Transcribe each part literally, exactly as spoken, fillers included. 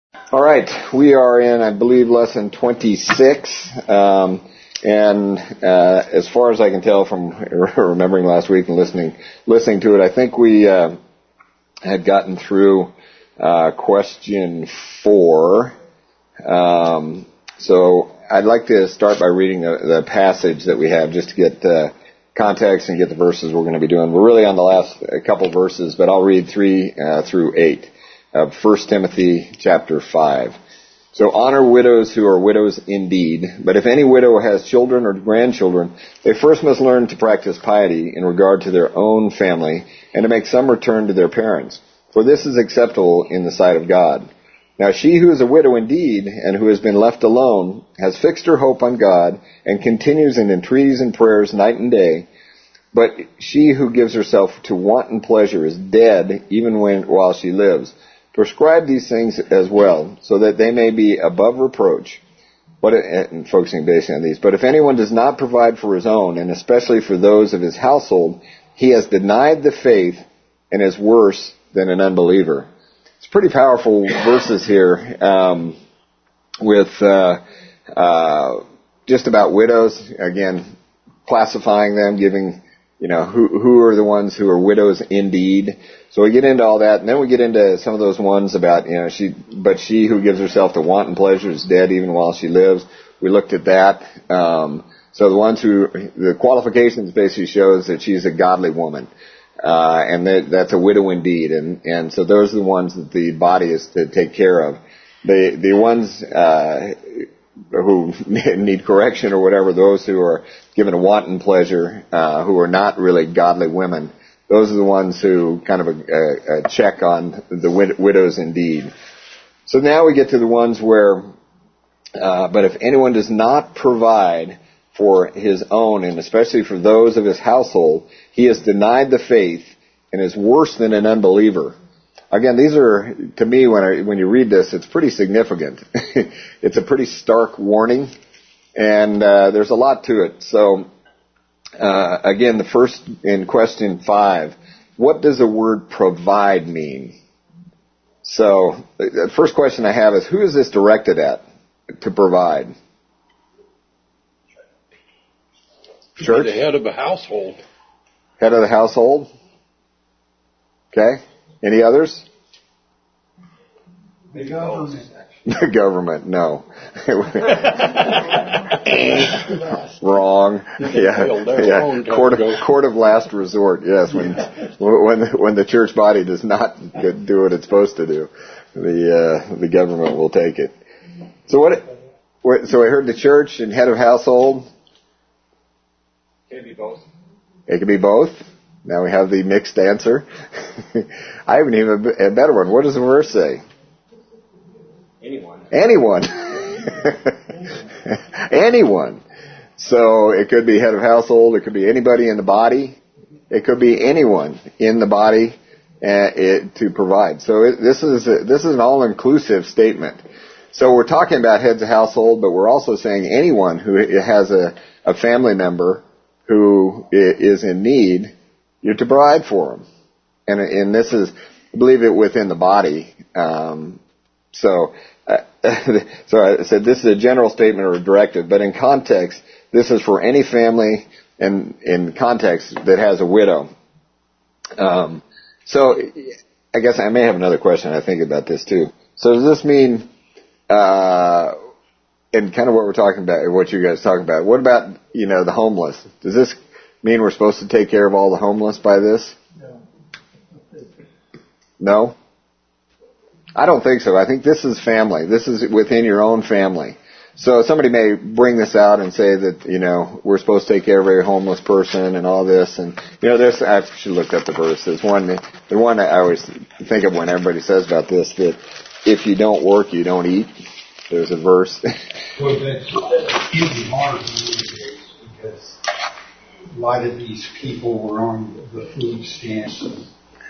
All right, we are in, I believe, lesson twenty-six, um, and uh, as far as I can tell from remembering last week and listening listening to it, I think we uh, had gotten through uh, question four. Um, so I'd like to start by reading the, the passage that we have just to get uh, context and get the verses we're going to be doing. We're really on the last couple verses, but I'll read three uh, through eight. Of First Timothy chapter five. So honor widows who are widows indeed, but if any widow has children or grandchildren, they first must learn to practice piety in regard to their own family and to make some return to their parents, for this is acceptable in the sight of God. Now she who is a widow indeed and who has been left alone has fixed her hope on God and continues in entreaties and prayers night and day. But she who gives herself to wanton pleasure is dead even when while she lives. Prescribe these things as well, so that they may be above reproach. But, and focusing basically on these. But if anyone does not provide for his own, and especially for those of his household, he has denied the faith and is worse than an unbeliever. It's pretty powerful verses here, um, with uh, uh, just about widows. Again, classifying them, giving. You know, who who are the ones who are widows indeed? So we get into all that, and then we get into some of those ones about, you know, she, but she who gives herself to wanton pleasure is dead even while she lives. We looked at that. Um, so the ones who, the qualifications basically shows that she's a godly woman, uh, and that, that's a widow indeed. And, and so those are the ones that the body is to take care of. The, the ones, uh, who need correction or whatever, those who are given a wanton pleasure, uh, who are not really godly women, those are the ones who kind of a, a check on the wid- widows indeed. So now we get to the ones where, uh, but if anyone does not provide for his own, and especially for those of his household, he has denied the faith and is worse than an unbeliever. Again, these are, to me, when I, when you read this, it's pretty significant. It's a pretty stark warning, and uh, there's a lot to it. So, uh, again, the first in question five, what does the word provide mean? So, the first question I have is, who is this directed at to provide? Church? The head of the household. Head of the household? Okay. Any others? The government. The government, no. Wrong. Yeah, yeah. Court of, court of last resort. Yes, when when the, when the church body does not do what it's supposed to do, the uh, the government will take it. So what? So I heard the church and head of household. Can it be both? It can be both. Now we have the mixed answer. I haven't even a better one. What does the verse say? Anyone. Anyone. Anyone. So it could be head of household. It could be anybody in the body. It could be anyone in the body uh, it, to provide. So it, this is a, this is an all-inclusive statement. So we're talking about heads of household, but we're also saying anyone who has a, a family member who is in need, you're to provide for them. And, and this is, I believe it within the body. Um, so, uh, so I said this is a general statement or a directive, but in context, this is for any family and in context that has a widow. Um, so I guess I may have another question. I think about this too. So does this mean, uh, and kind of what we're talking about, what you guys talking about, what about, you know, the homeless? Does this mean we're supposed to take care of all the homeless by this? No. No? I don't think so. I think this is family. This is within your own family. So somebody may bring this out and say that, you know, we're supposed to take care of every homeless person and all this. And, you know, there's, I actually looked up the verse. There's one, the one that I always think of when everybody says about this, that if you don't work, you don't eat. There's a verse. Well, that's, that's easy hard these days because a lot of these people were on the food stamps and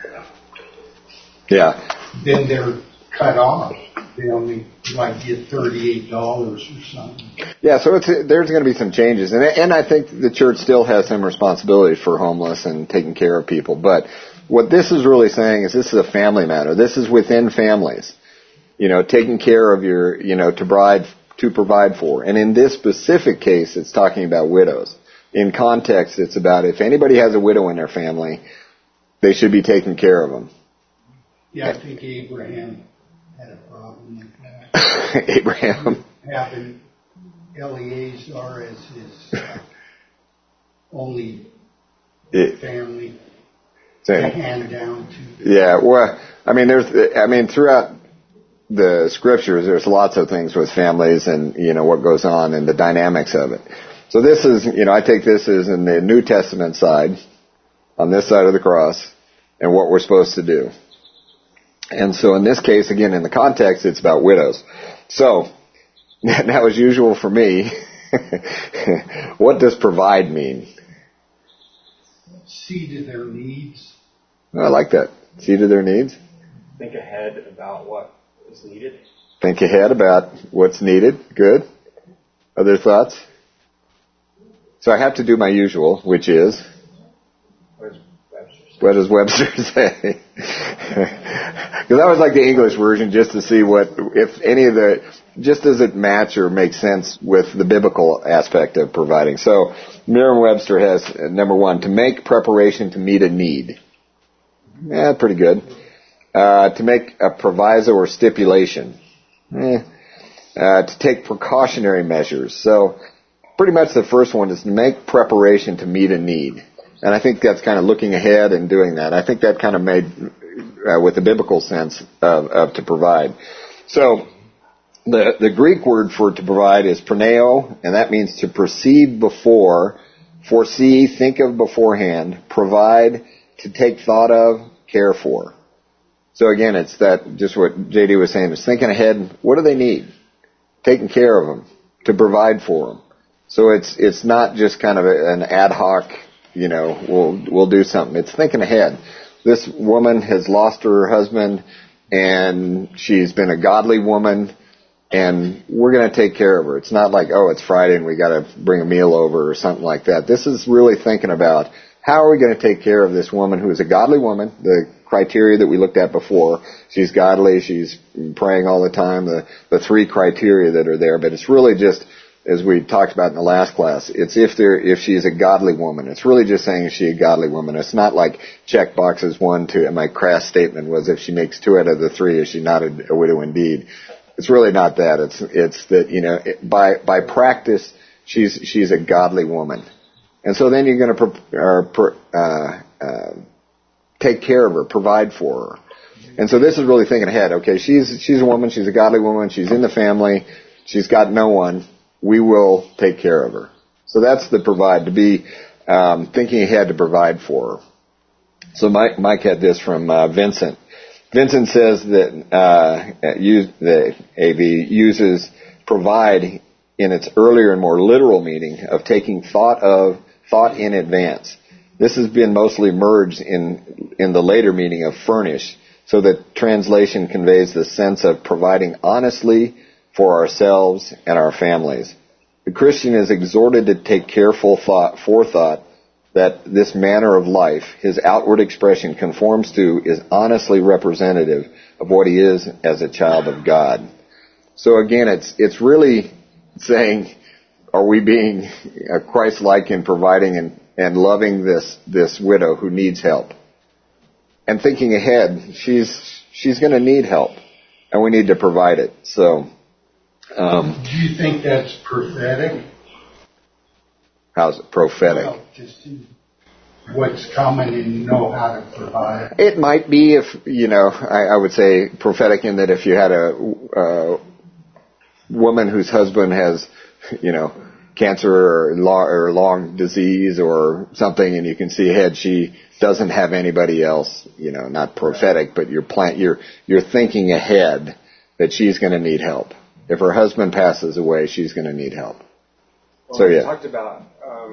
yeah. then they're cut off. They only like get thirty-eight dollars or something. Yeah, so it's, there's going to be some changes. And, and I think the church still has some responsibility for homeless and taking care of people. But what this is really saying is this is a family matter. This is within families. you know, taking care of your, you know, to provide, to provide for. And in this specific case, it's talking about widows. In context, it's about if anybody has a widow in their family, they should be taking care of them. Yeah, I think Abraham had a problem with that. Abraham. Having Eleazar as his uh, only it, family so, to hand down to. Yeah, well, I mean, there's, I mean, throughout the scriptures, there's lots of things with families and, you know, what goes on and the dynamics of it. So this is, you know, I take this as in the New Testament side, on this side of the cross, and what we're supposed to do. And so in this case, again, in the context, it's about widows. So, now as usual for me, what does provide mean? See to their needs. I like that. See to their needs. Think ahead about what is needed. Think ahead about what's needed. Good. Other thoughts? So I have to do my usual, which is? What does Webster say? What does Webster say? Because I always like the English version just to see what, if any of the, just does it match or make sense with the biblical aspect of providing. So Merriam-Webster has, uh, number one, to make preparation to meet a need. Yeah, pretty good. Uh, to make a proviso or stipulation. Eh. Uh, to take precautionary measures. So pretty much the first one is to make preparation to meet a need. And I think that's kind of looking ahead and doing that. I think that kind of made, uh, with the biblical sense of, of to provide. So the, the Greek word for to provide is praneo, and that means to proceed before, foresee, think of beforehand, provide, to take thought of, care for. So again, it's that, just what J D was saying, is thinking ahead, what do they need? Taking care of them, to provide for them. So it's, it's not just kind of a, an ad hoc, you know, we'll, we'll do something. It's thinking ahead. This woman has lost her husband, and she's been a godly woman, and we're going to take care of her. It's not like, oh, it's Friday and we got to bring a meal over or something like that. This is really thinking about how are we going to take care of this woman who is a godly woman, the criteria that we looked at before. She's godly, she's praying all the time, the, the three criteria that are there. But it's really just, as we talked about in the last class, it's if there, if she's a godly woman. It's really just saying, is she a godly woman? It's not like check boxes one, two, and my crass statement was if she makes two out of the three, is she not a, a widow indeed? It's really not that. It's, it's that, you know, it, by, by practice, she's, she's a godly woman. And so then you're going to pro, or, pro, uh, uh, take care of her, provide for her. And so this is really thinking ahead. Okay, she's, she's a woman, she's a godly woman, she's in the family, she's got no one. We will take care of her. So that's the provide, to be um, thinking ahead to provide for her. So Mike, Mike had this from uh, Vincent. Vincent says that uh, use, the A V uses provide in its earlier and more literal meaning of taking thought of, thought in advance. This has been mostly merged in in the later meaning of furnish, so that translation conveys the sense of providing honestly for ourselves and our families. The Christian is exhorted to take careful thought, forethought that this manner of life, his outward expression conforms to, is honestly representative of what he is as a child of God. So again, it's it's really saying, are we being Christ-like in providing and, and loving this this widow who needs help? And thinking ahead, she's she's going to need help, and we need to provide it. So, um, do you think that's prophetic? How's it prophetic? Well, just what's coming and know how to provide. It might be, if, you know, I, I would say prophetic in that if you had a, a woman whose husband has, you know, cancer or long, or long disease or something, and you can see ahead she doesn't have anybody else, you know, not prophetic, but you're plant, you're you're thinking ahead that she's going to need help. If her husband passes away, she's going to need help. Well, so yeah, we talked about um,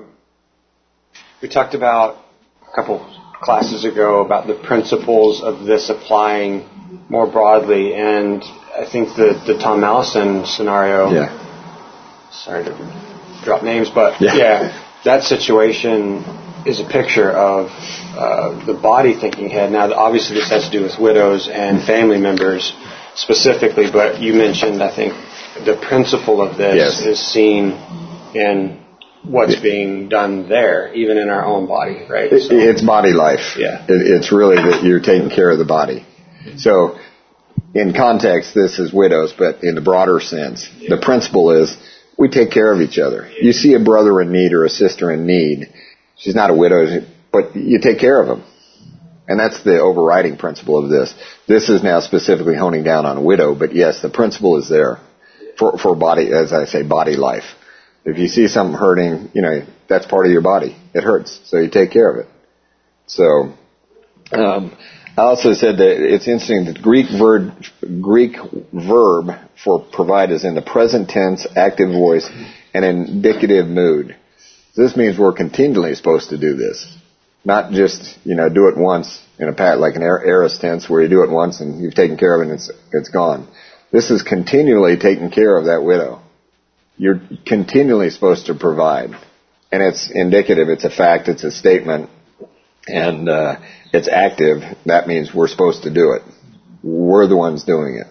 we talked about a couple classes ago about the principles of this applying more broadly, and I think the the Tom Allison scenario. Yeah. Sorry to drop names, but yeah, yeah that situation is a picture of uh, the body thinking ahead. Now, obviously, this has to do with widows and family members. specifically, but you mentioned, I think, the principle of this yes. is seen in what's yeah. being done there, even in our own body, right? So, it's body life. Yeah. It, it's really that you're taking care of the body. So, in context, this is widows, but in the broader sense, yeah. the principle is we take care of each other. You see a brother in need or a sister in need, she's not a widow, but you take care of them. And that's the overriding principle of this. This is now specifically honing down on a widow, but yes, the principle is there for, for body, as I say, body life. If you see something hurting, you know, that's part of your body. It hurts, so you take care of it. So, um, I also said that it's interesting that the Greek verb, Greek verb for provide is in the present tense, active voice, and indicative mood. So this means we're continually supposed to do this. Not just, you know, do it once in a pat, like an aorist tense where you do it once and you've taken care of it and it's, it's gone. This is continually taking care of that widow. You're continually supposed to provide. And it's indicative, it's a fact, it's a statement, and uh, it's active. That means we're supposed to do it. We're the ones doing it.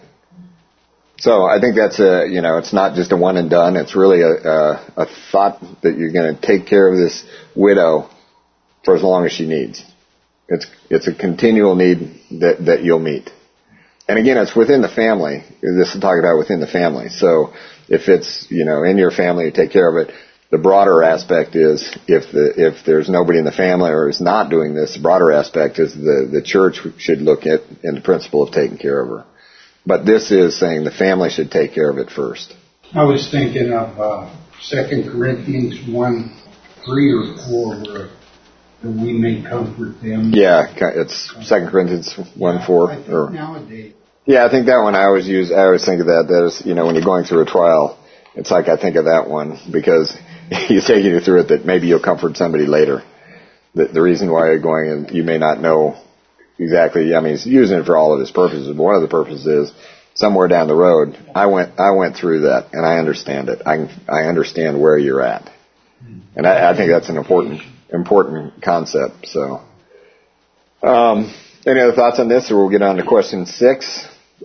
So I think that's a, you know, it's not just a one and done. It's really a, a, a thought that you're going to take care of this widow for as long as she needs. It's it's a continual need that, that you'll meet. And again, it's within the family. This is talking about within the family. So if it's, you know, in your family, you take care of it. The broader aspect is if the if there's nobody in the family or is not doing this, the broader aspect is the, the church should look at in the principle of taking care of her. But this is saying the family should take care of it first. I was thinking of uh, Second Corinthians one, three or four where and we may comfort them. Yeah, it's Second Corinthians one four. I think or, nowadays. Yeah, I think that one I always use. I always think of that. That is, you know, when you're going through a trial, it's like I think of that one because he's taking you through it that maybe you'll comfort somebody later. The, the reason why you're going, and you may not know exactly. I mean, he's using it for all of his purposes. But one of the purposes is somewhere down the road. I went, I went through that, and I understand it. I, I understand where you're at, and I, I think that's an important. important concept. So, um, any other thoughts on this, or we'll get on to question six?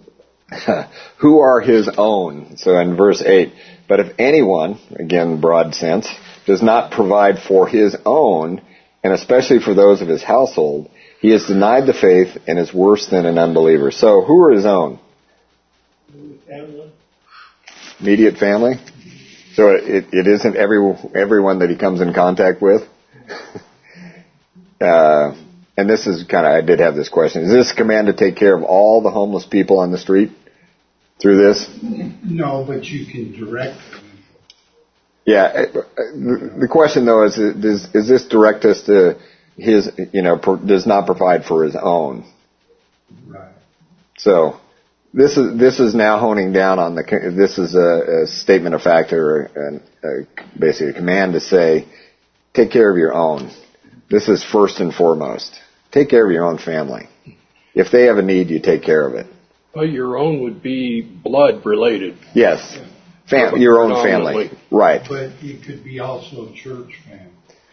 Who are his own? So in verse eight, but if anyone, again, broad sense, does not provide for his own, and especially for those of his household, he has denied the faith and is worse than an unbeliever. So who are his own? Family. Immediate family? So it, it isn't every, everyone that he comes in contact with? uh, and this is kind of, I did have this question. Is this a command to take care of all the homeless people on the street through this? No, but you can direct them. Yeah. The question though is, is, is this direct us to his, you know, does not provide for his own? Right. So this is, this is now honing down on the, this is a, a statement of fact or a, a, basically a command to say, take care of your own. This is first and foremost. Take care of your own family. If they have a need, you take care of it. Well, your own would be blood related. Yes. Fam- your own family. Right. But it could be also a church family.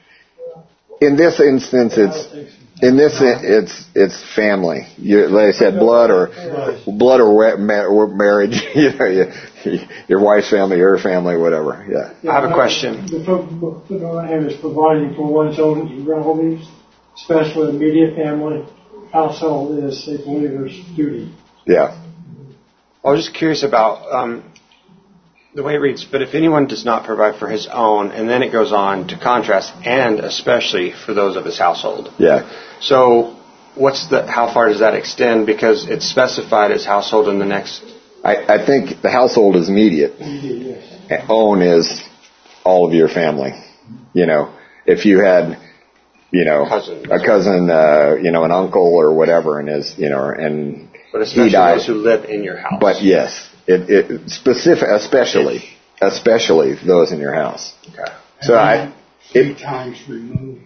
In this instance, it's in this it's it's family. You, like I said, blood or blood or, or marriage. You know, you, your wife's family, your family, whatever. Yeah. I have a question. The footnote I have is providing for one's own relatives, especially immediate family, household is a believer's duty. Yeah. I was just curious about um, the way it reads, but if anyone does not provide for his own, and then it goes on to contrast, and especially for those of his household. Yeah. So what's the, how far does that extend? Because it's specified as household in the next. I, I think the household is immediate. Immediate, yes. Own is all of your family. You know, if you had, you know, cousin. a cousin, uh, you know, an uncle or whatever, and is, you know, and but especially he died, those who live in your house. But yes, it, it specific, especially, especially those in your house. Okay. So I, Three it, times removed.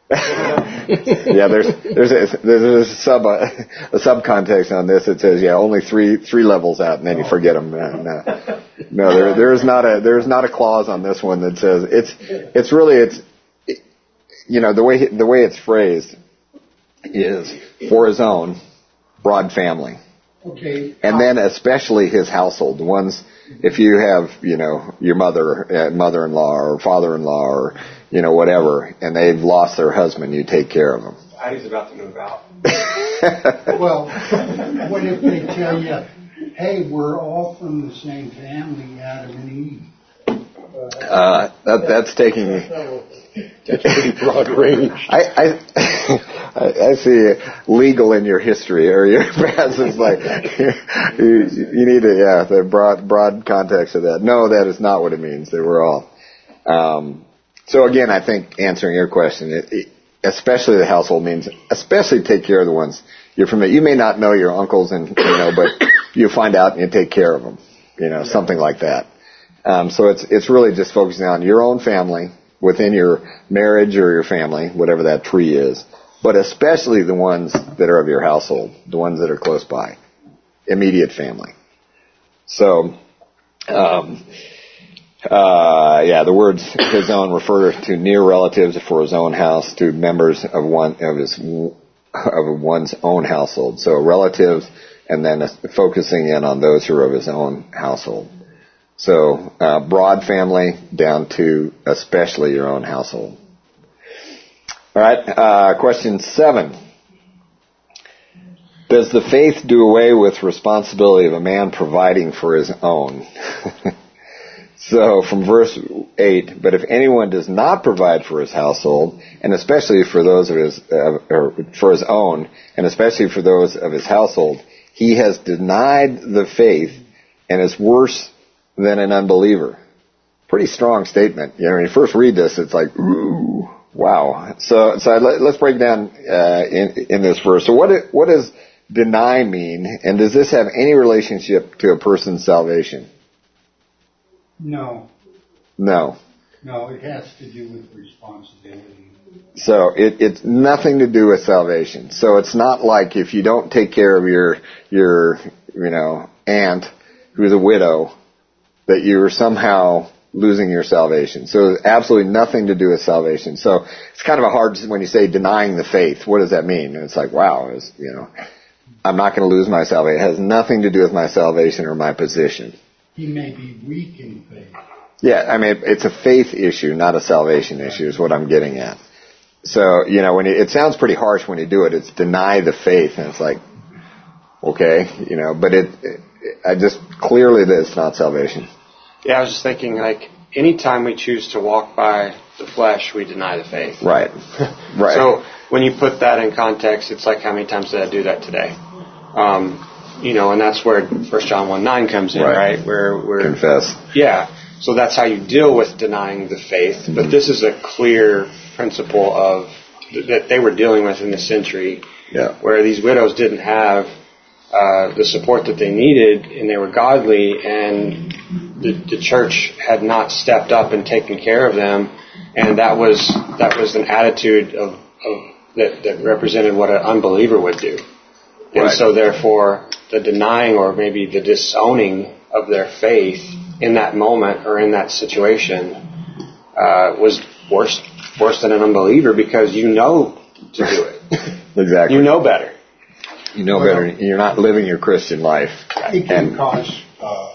yeah, there's there's a, there's a sub a, a subcontext on this. It says yeah, only three three levels out, and then you forget them. No, no, no there there is not a there is not a clause on this one that says it's it's really it's it, you know the way the way it's phrased is for his own broad family. Okay. And then especially his household, the ones, if you have, you know, your mother, uh, mother-in-law or father-in-law or, you know, whatever, and they've lost their husband, you take care of them. He's about to move out. Well, what if they tell you, hey, we're all from the same family, Adam and Eve? Uh, that, that's taking... That's pretty broad range. I, I, I see legal in your history or your past. It's like, you, you need to, yeah, the broad, broad context of that. No, that is not what it means. They were all. Um, so again, I think answering your question, it, it, especially the household means, especially take care of the ones you're familiar. You may not know your uncles and, you know, but you find out and you take care of them, you know, something like that. Um, so it's, it's really just focusing on your own family, within your marriage or your family, whatever that tree is, but especially the ones that are of your household, the ones that are close by, immediate family. So, um, uh, yeah, the words his own refer to near relatives for his own house, to members of one of his of one's own household. So relatives, and then focusing in on those who are of his own household. So, uh, broad family down to especially your own household. All right, uh, question seven. Does the faith do away with responsibility of a man providing for his own? So, from verse eight, but if anyone does not provide for his household, and especially for those of his, uh, or for his own, and especially for those of his household, he has denied the faith and is worse than an unbeliever. Pretty strong statement. You know, when you first read this, it's like, ooh, wow. So, so let, let's break down uh, in in this verse. So, what it, what does deny mean, and does this have any relationship to a person's salvation? No. No. No, it has to do with responsibility. So it, it's nothing to do with salvation. So it's not like if you don't take care of your your you know aunt who's a widow, that you're somehow losing your salvation. So absolutely nothing to do with salvation. So it's kind of a hard, when you say denying the faith, what does that mean? And it's like, wow, it's, you know, I'm not going to lose my salvation. It has nothing to do with my salvation or my position. He may be weak in faith. Yeah, I mean, it's a faith issue, not a salvation issue is what I'm getting at. So, you know, when you, it sounds pretty harsh when you do it. It's deny the faith, and it's like, okay, you know, but it, it I just, clearly that it's not salvation. Yeah, I was just thinking, like, anytime we choose to walk by the flesh, we deny the faith. Right. Right. So when you put that in context, it's like, how many times did I do that today? Um, you know, and that's where First John one nine comes in, right? right? Where we're confess. Yeah. So that's how you deal with denying the faith. But this is a clear principle of that they were dealing with in the century, yeah. where these widows didn't have uh, the support that they needed, and they were godly, and the, the church had not stepped up and taken care of them, and that was that was an attitude of, of that, that represented what an unbeliever would do. And right. So therefore, the denying or maybe the disowning of their faith in that moment or in that situation uh, was worse worse than an unbeliever, because you know to do it. Exactly. You know better. You know well, better. You're not living your Christian life. It can and, cause uh,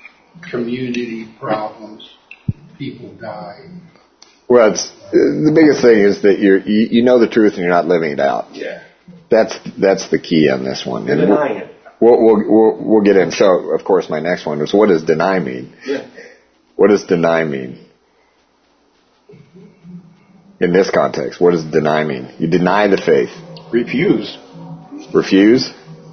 community problems. People die. Well, it's, the biggest thing is that you're, you you know the truth and you're not living it out. Yeah. That's that's the key on this one. You're and denying it. We'll, we'll we'll we'll get in. So, of course, my next one is, what does deny mean? Yeah. What does deny mean? In this context, what does deny mean? You deny the faith. Refuse. Refuse?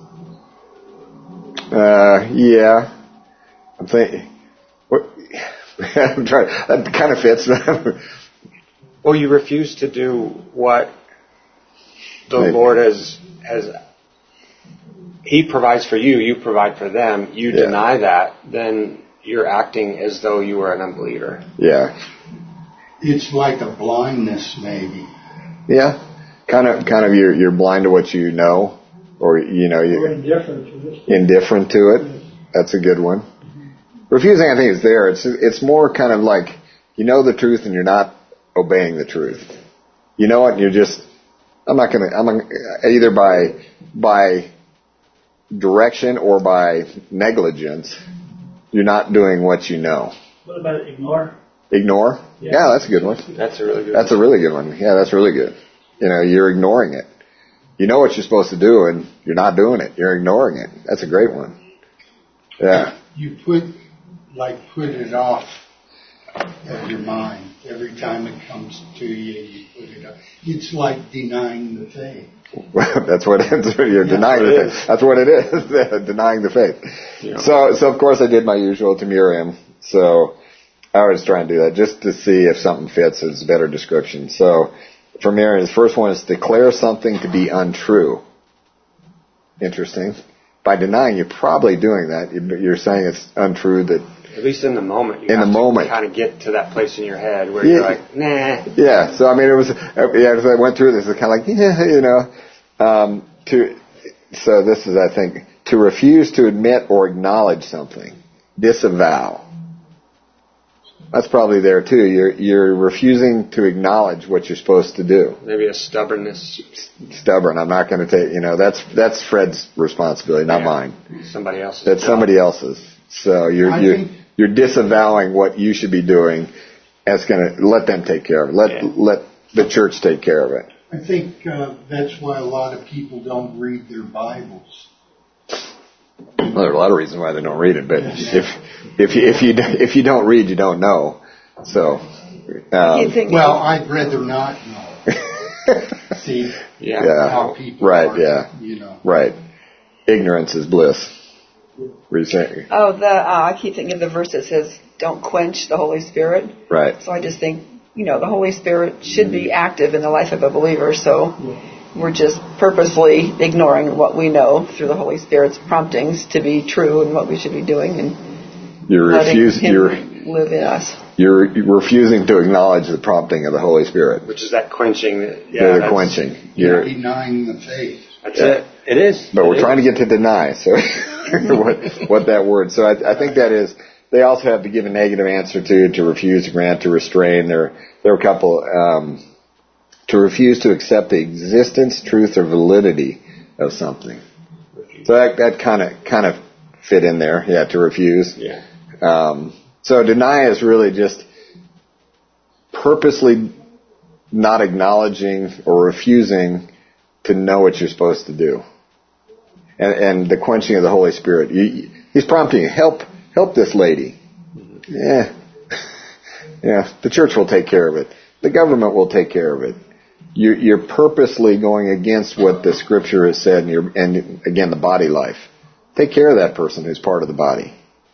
Uh, yeah. I'm thinking. What? I'm trying. That kind of fits. Well, you refuse to do what the Maybe. Lord has has. He provides for you. You provide for them. You Yeah. deny that, then you're acting as though you were an unbeliever. Yeah. It's like a blindness, maybe. Yeah. Kind of. Kind of. You're you're blind to what you know, or you know Or you're indifferent to this. indifferent to it. That's a good one. Refusing, I think, is there. It's it's more kind of like, you know the truth and you're not obeying the truth. You know it, and you're just, I'm not gonna, I'm gonna, either by by direction or by negligence, you're not doing what you know. What about ignore? Ignore? Yeah. Yeah, that's a good one. That's a really good That's one. a really good one. Yeah, that's really good. You know, you're ignoring it. You know what you're supposed to do, and you're not doing it. You're ignoring it. That's a great one. Yeah. You put, like, put it off of your mind. Every time it comes to you, you put it off. It's like denying the faith. That's what it is. You're Yeah, denying it the is. faith. That's what it is. Denying the faith. Yeah. So, so of course I did my usual to Miriam. So I always try and do that just to see if something fits as a better description. So for Miriam, the first one is declare something to be untrue. Interesting. By denying, you're probably doing that. You're saying it's untrue that. At least in the moment. You In have the to moment. kind of get to that place in your head where Yeah. you're like, nah. Yeah, so I mean, it was, yeah, as I went through this, it's kind of like, yeah, you know, um, to, so this is, I think, to refuse to admit or acknowledge something, disavow. That's probably there too. You're, you're refusing to acknowledge what you're supposed to do. Maybe a stubbornness. Stubborn. I'm not going to take, you know, that's, that's Fred's responsibility, not Yeah. mine. Somebody else's. That's job. somebody else's. So you're, I you're, think- you're disavowing what you should be doing. That's going to let them take care of it. Let, Yeah. let the church take care of it. I think uh, that's why a lot of people don't read their Bibles. Well, there are a lot of reasons why they don't read it, but if if you if you if you don't read, you don't know. So, um, You think Well, I'd rather not know. See Yeah. Yeah. how people Right, are, yeah. you know. right, ignorance is bliss. Were you saying? Oh, the uh, I keep thinking of the verse that says, "Don't quench the Holy Spirit." Right, So I just think, you know, the Holy Spirit should be active in the life of a believer. So we're just purposely ignoring what we know through the Holy Spirit's promptings to be true and what we should be doing, and you're letting refusing. Him You're live in us. you're refusing to acknowledge the prompting of the Holy Spirit. Which is that quenching. That, yeah, You're the that's- quenching. You're You're, denying the faith. That's it. It is. but we're It trying is. to get to deny. So what what that word? So I, I think that is. They also have to give a negative answer to, to refuse to grant, to restrain. There, there are a couple, um, to refuse to accept the existence, truth, or validity of something. So that, that kind of, kind of fit in there. Yeah, to refuse. Yeah. Um, so deny is really just purposely not acknowledging or refusing to know what you're supposed to do. And, and the quenching of the Holy Spirit. You, he's prompting you, help, help this lady. Yeah. Yeah, the church will take care of it. The government will take care of it. You're, you're purposely going against what the Scripture has said, and, you're, and again, the body life. Take care of that person who's part of the body.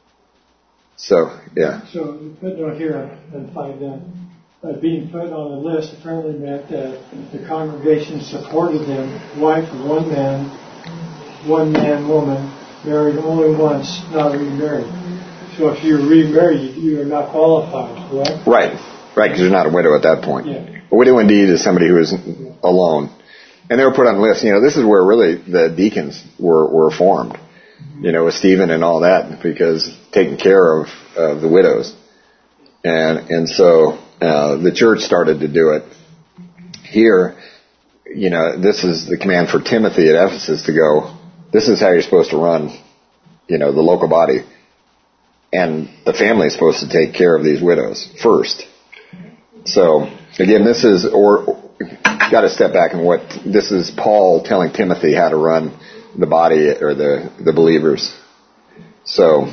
So, yeah. So the footnote here on five then, uh, being put on the list apparently meant that the congregation supported them, wife of one man, one man, woman, married only once, not remarried. So if you're remarried, you are not qualified, correct? Right, right, because you're not a widow at that point. Yeah. A widow indeed is somebody who is alone. And they were put on the list. You know, this is where really the deacons were, were formed. You know, with Stephen and all that, because taking care of, of the widows. And, and so, uh, the church started to do it. Here, you know, this is the command for Timothy at Ephesus to go, this is how you're supposed to run, you know, the local body. And the family is supposed to take care of these widows first. So, again, this is, or, got to step back and what, this is Paul telling Timothy how to run the body or the, the believers. So,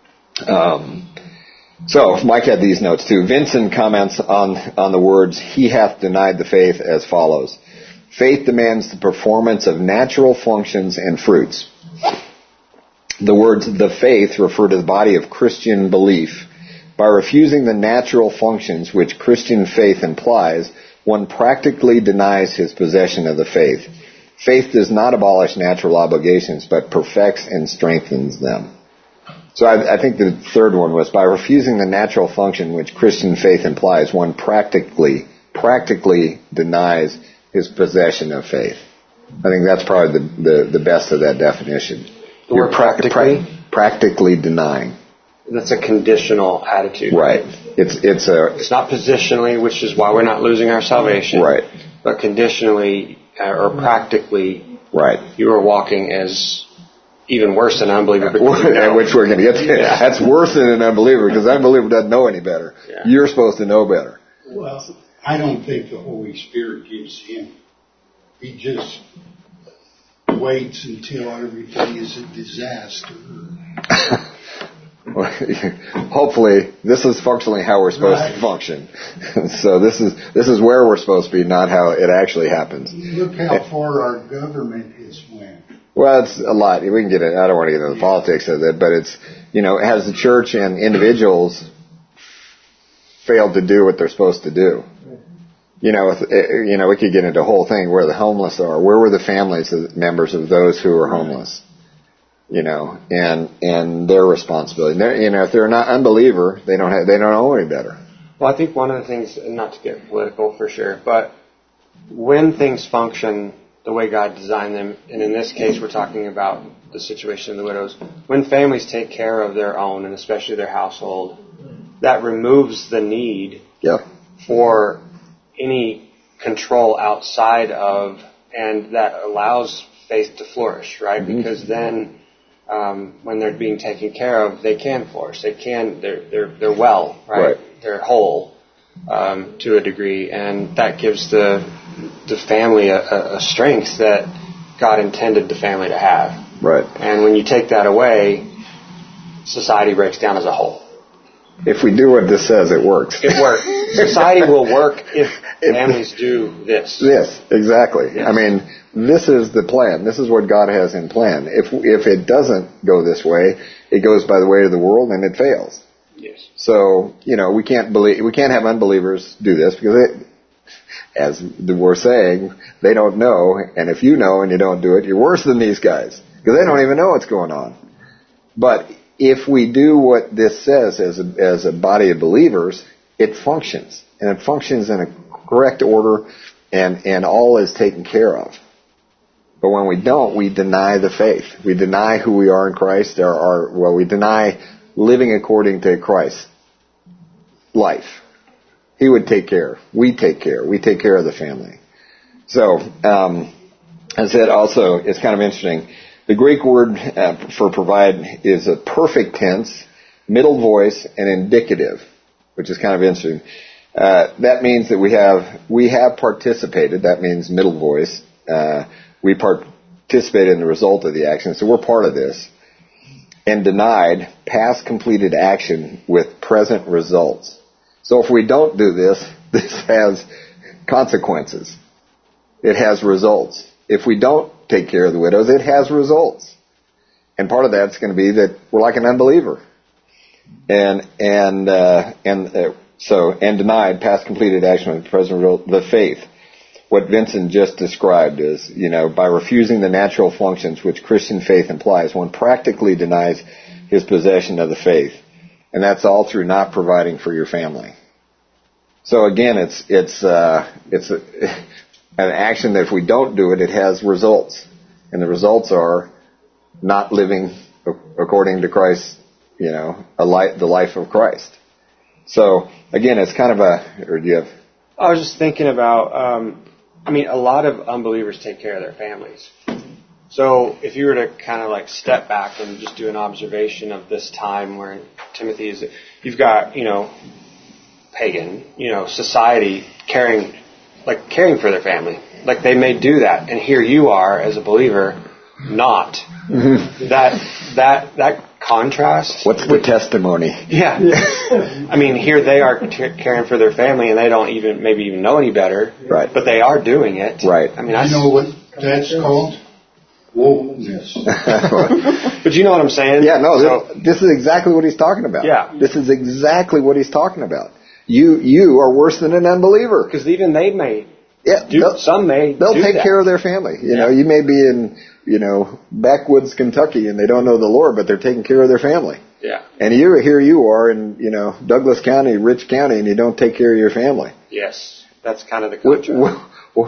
um, so Mike had these notes too. Vincent comments on, on the words, he hath denied the faith as follows. Faith demands the performance of natural functions and fruits. The words the faith refer to the body of Christian belief. By refusing the natural functions which Christian faith implies, one practically denies his possession of the faith. Faith does not abolish natural obligations, but perfects and strengthens them. So I, I think the third one was by refusing the natural function which Christian faith implies, one practically, practically denies his possession of faith. I think that's probably the, the, the best of that definition. The You're word prac- practically? pra- practically denying. That's a conditional attitude. Right. It's it's a It's not positionally, which is why we're not losing our salvation. right. But conditionally uh, or practically, Right. you are walking as even worse than an unbeliever. But And which we're going to get to. Yeah. That's worse than an unbeliever, because an unbeliever doesn't know any better. Yeah. You're supposed to know better. Well, I don't think the Holy Spirit gives him. He just waits until everything is a disaster. Hopefully, this is functionally how we're supposed right. to function. So this is this is where we're supposed to be, not how it actually happens. Look how far our government has went. Well, it's a lot. We can get it. I don't want to get into the politics of it, but it's, you know, has the church and individuals failed to do what they're supposed to do? You know, if, you know, we could get into a whole thing where the homeless are. Where were the families of members of those who are homeless? You know, and and their responsibility. They're, you know, if they're not unbeliever, they don't have, they don't know any better. Well, I think one of the things, not to get political for sure, but when things function the way God designed them, and in this case we're talking about the situation of the widows, when families take care of their own, and especially their household, that removes the need yeah. for any control outside of, and that allows faith to flourish, right? Mm-hmm. Because then um, when they're being taken care of, they can flourish. They can, they're they're they're well, right? right. They're whole um, to a degree, and that gives the the family a, a strength that God intended the family to have. Right. And when you take that away, society breaks down as a whole. If we do what this says, it works. It works. Society will work if families do this. Yes, exactly. Yes. I mean, this is the plan. This is what God has in plan. If if it doesn't go this way, it goes by the way of the world and it fails. Yes. So, you know, we can't believe we can't have unbelievers do this because it, as we're saying, they don't know, and if you know and you don't do it, you're worse than these guys because they don't even know what's going on. But if we do what this says as a, as a body of believers, it functions, and it functions in a correct order, and, and all is taken care of. But when we don't, we deny the faith. We deny who we are in Christ, or, or well, we deny living according to Christ's life. He would take care. We take care. We take care of the family. So, um, as I said, also, it's kind of interesting. The Greek word uh, for provide is a perfect tense, middle voice, and indicative, which is kind of interesting. Uh, that means that we have we have participated. That means middle voice. Uh, we participated in the result of the action, so we're part of this. And denied, past completed action with present results. So if we don't do this, this has consequences. It has results. If we don't take care of the widows, it has results. And part of that's going to be that we're like an unbeliever. And and uh, and uh, so and denied past completed action with present result, the faith. What Vincent just described is, you know, by refusing the natural functions which Christian faith implies, one practically denies his possession of the faith. And that's all through not providing for your family. So again, it's it's uh, it's a, an action that if we don't do it, it has results, and the results are not living according to Christ, you know, a life, the life of Christ. So again, it's kind of a. Or do you have? I was just thinking about. Um, I mean, a lot of unbelievers take care of their families. So if you were to kind of like step back and just do an observation of this time where Timothy is, you've got, you know, pagan, you know, society caring, like caring for their family. Like they may do that. And here you are as a believer, not. Mm-hmm. That, that, that contrast. What's the testimony? Yeah. I mean, here they are t- caring for their family and they don't even, maybe even know any better. Right. But they are doing it. Right. I mean, I you know what that's called? Wokeness. But you know what I'm saying? Yeah, no, so, this, this is exactly what he's talking about. Yeah. This is exactly what he's talking about. You you are worse than an unbeliever. Because even they may, yeah, do, some may They'll do take that. care of their family. You yeah. know, you may be in, you know, backwoods Kentucky and they don't know the Lord, but they're taking care of their family. Yeah. And you here you are in, you know, Douglas County, Rich County, and you don't take care of your family. Yes. That's kind of the contrast.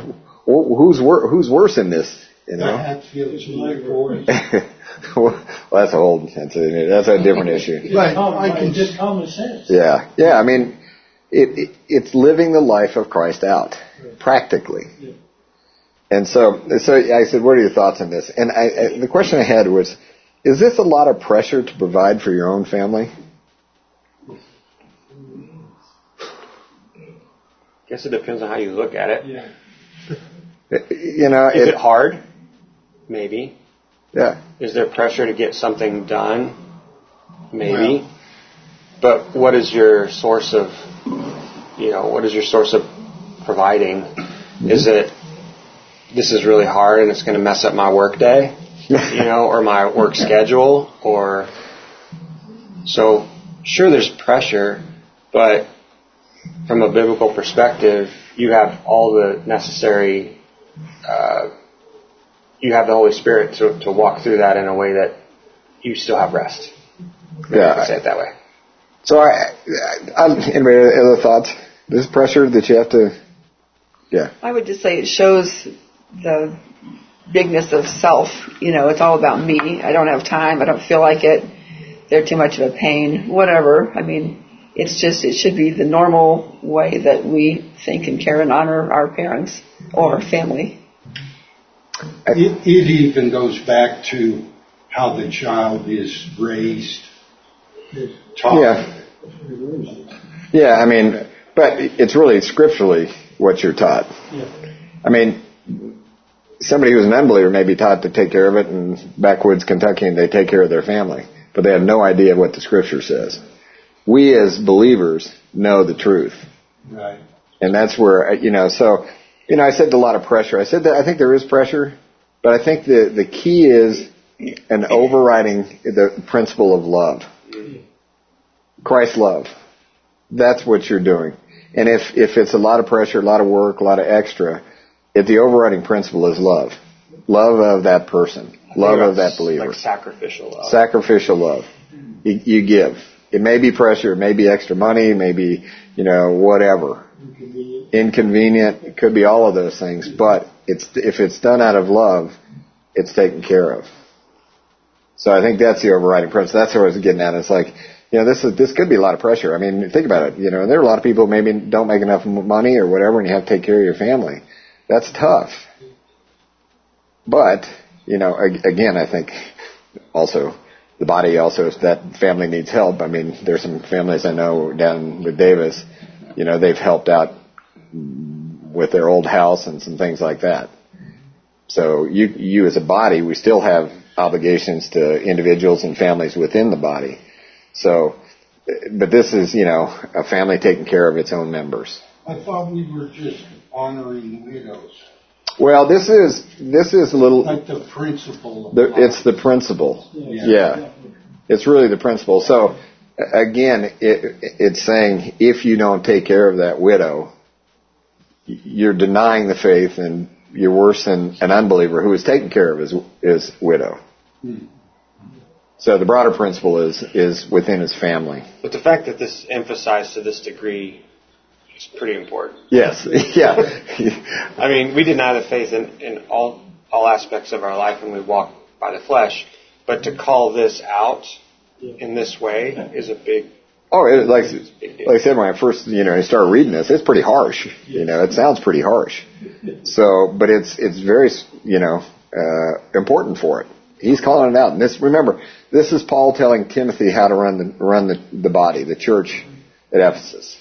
Who's, wor- who's worse in this? You know? Hatfield's my voice. Well, that's a whole, that's a, that's a different issue. Right, I I can just common sense. Yeah, yeah. I mean, it, it it's living the life of Christ out practically. And so, so I said, "What are your thoughts on this?" And I, I, the question I had was, is this a lot of pressure to provide for your own family? I guess it depends on how you look at it. Yeah. You know, Is it, it hard? Maybe. yeah. Is there pressure to get something done? Maybe. Well. But what is your source of, you know, what is your source of providing? Mm-hmm. Is it, this is really hard and it's going to mess up my work day, you know, or my work schedule, or, so sure there's pressure, but from a biblical perspective, you have all the necessary, uh, you have the Holy Spirit to, to walk through that in a way that you still have rest. Maybe Yeah. I can say it that way. So, I, I, anybody other thoughts? This pressure that you have to, yeah. I would just say it shows the bigness of self. You know, it's all about me. I don't have time. I don't feel like it. They're too much of a pain. Whatever. I mean, it's just, it should be the normal way that we think and care and honor our parents or family. It, it even goes back to how the child is raised, taught. Yeah. Yeah, I mean, but it's really scripturally what you're taught. Yeah. I mean, somebody who's an unbeliever may be taught to take care of it in backwoods Kentucky and they take care of their family, but they have no idea what the scripture says. We as believers know the truth. Right. And that's where, you know, so, you know, I said a lot of pressure. I said that I think there is pressure, but I think the, the key is an overriding the principle of love. Christ's love. That's what you're doing. And if, if it's a lot of pressure, a lot of work, a lot of extra, if the overriding principle is love. Love of that person. Love of that believer. Like sacrificial love. Sacrificial love. You, you give. It may be pressure, it may be extra money, it may be, you know, whatever. Inconvenient. Inconvenient. It could be all of those things. But it's if it's done out of love, it's taken care of. So I think that's the overriding principle. That's what I was getting at. It's like, you know, this is this could be a lot of pressure. I mean, think about it. You know, there are a lot of people who maybe don't make enough money or whatever, and you have to take care of your family. That's tough. But, you know, again, I think also the body also, that family needs help. I mean, there's some families I know down with Davis, you know, they've helped out with their old house and some things like that. So you, you as a body, we still have obligations to individuals and families within the body. So, but this is, you know, a family taking care of its own members. I thought we were just honoring widows. Well, this is, this is a little, Like the principle of the, life. it's the principle. Yeah. Yeah. It's really the principle. So, again, it, it's saying if you don't take care of that widow, you're denying the faith and you're worse than an unbeliever who is taken care of his, his widow. Hmm. So the broader principle is is within his family. But the fact that this emphasized to this degree is pretty important. Yes. Yeah. I mean, we deny the faith in, in all all aspects of our life when we walk by the flesh, but to call this out in this way is a big. Oh, it, like like I said when I first you know I started reading this, it's pretty harsh. You know, it sounds pretty harsh. So, but it's it's very you know uh, important for it. He's calling it out. And this, remember, this is Paul telling Timothy how to run the run the, the body, the church at Ephesus.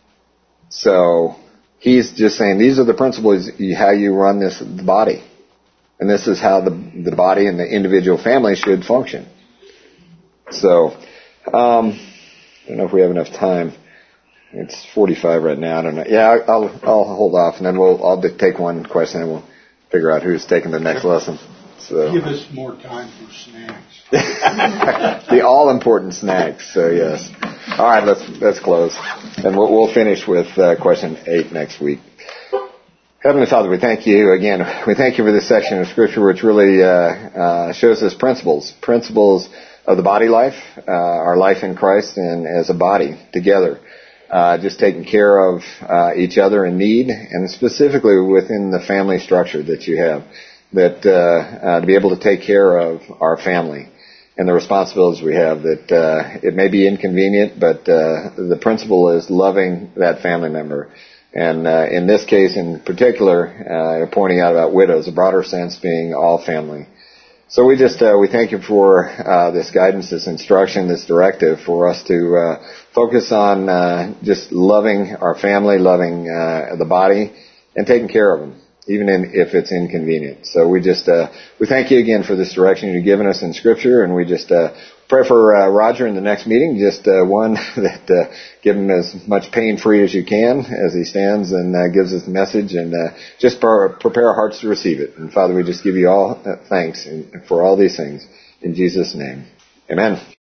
So he's just saying these are the principles how you run this the body, and this is how the the body and the individual family should function. So um, I don't know if we have enough time. It's forty-five right now. I don't know. Yeah, I'll I'll hold off, and then we'll I'll take one question, and we'll figure out who's taking the next lesson. So. Give us more time for snacks. The all-important snacks. So yes. All right, let's let's close, and we'll, we'll finish with uh, question eight next week. Heavenly Father, we thank you again. We thank you for this section of Scripture, which really uh, uh, shows us principles, principles of the body life, uh, our life in Christ, and as a body together, uh, just taking care of uh, each other in need, and specifically within the family structure that you have. That uh, uh, to be able to take care of our family and the responsibilities we have, that uh, it may be inconvenient, but uh, the principle is loving that family member. And uh, in this case in particular, uh, pointing out about widows, a broader sense being all family. So we just uh, we thank you for uh, this guidance, this instruction, this directive for us to uh, focus on uh, just loving our family, loving uh, the body, and taking care of them, even in, if it's inconvenient. So we just uh, we thank you again for this direction you've given us in Scripture, and we just uh, pray for uh, Roger in the next meeting. Just uh, one that uh, give him as much pain-free as you can as he stands and uh, gives us the message, and uh, just pre- prepare our hearts to receive it. And Father, we just give you all uh, thanks for all these things in Jesus' name. Amen.